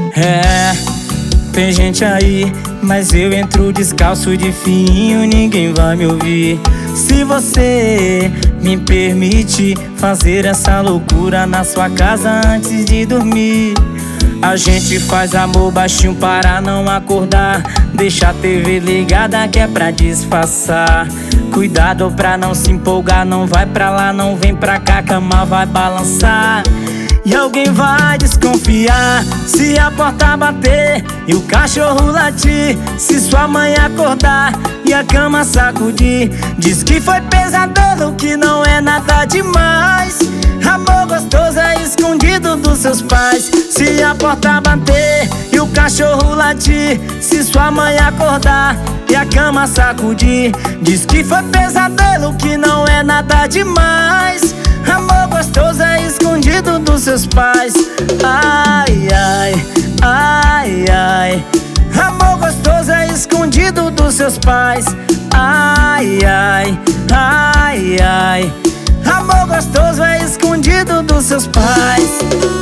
É, tem gente aí, mas eu entro descalço de fininho, ninguém vai me ouvir. Se você me permite fazer essa loucura na sua casa antes de dormir, a gente faz amor baixinho para não acordar. Deixa a TV ligada que é pra disfarçar. Cuidado pra não se empolgar, não vai pra lá, não vem pra cá, a cama vai balançar. E alguém vai desconfiar se a porta bater e o cachorro latir, se sua mãe acordar e a cama sacudir. Diz que foi pesadelo, que não é nada demais. Amor gostoso é escondido dos seus pais. Se a porta bater e o cachorro latir, se sua mãe acordar e a cama sacudir. Diz que foi pesadelo, que não é nada demais. Amor gostoso é escondido dos seus pais. Ai, ai, ai, ai. Amor gostoso é escondido dos seus pais. Ai, ai, ai, ai. Amor gostoso é escondido dos seus pais.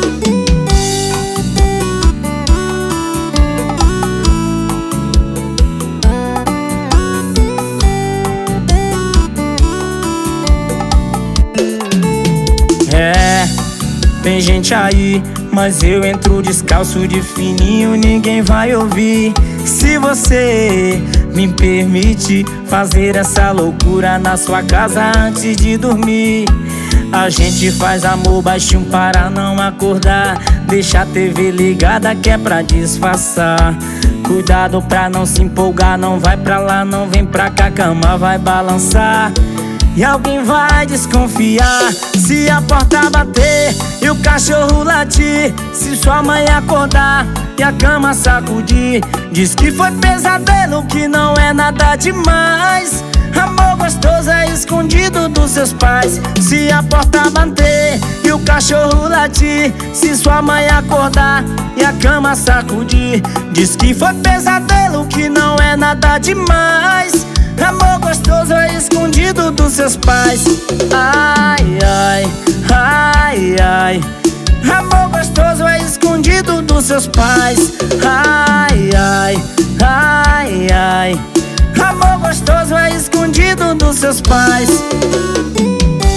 É, tem gente aí, mas eu entro descalço de fininho, ninguém vai ouvir. Se você me permite fazer essa loucura na sua casa antes de dormir, a gente faz amor baixinho para não acordar. Deixa a TV ligada que é pra disfarçar. Cuidado pra não se empolgar, não vai pra lá, não vem pra cá, a cama vai balançar. E alguém vai desconfiar se a porta bater e o cachorro latir, se sua mãe acordar e a cama sacudir. Diz que foi pesadelo, que não é nada demais. Amor gostoso é escondido dos seus pais. Se a porta bater e o cachorro latir, se sua mãe acordar e a cama sacudir. Diz que foi pesadelo, que não é nada demais. Amor gostoso é escondido dos seus pais. Ai, ai, ai, ai. Amor gostoso é escondido dos seus pais. Ai, ai, ai, ai. Amor gostoso é escondido dos seus pais.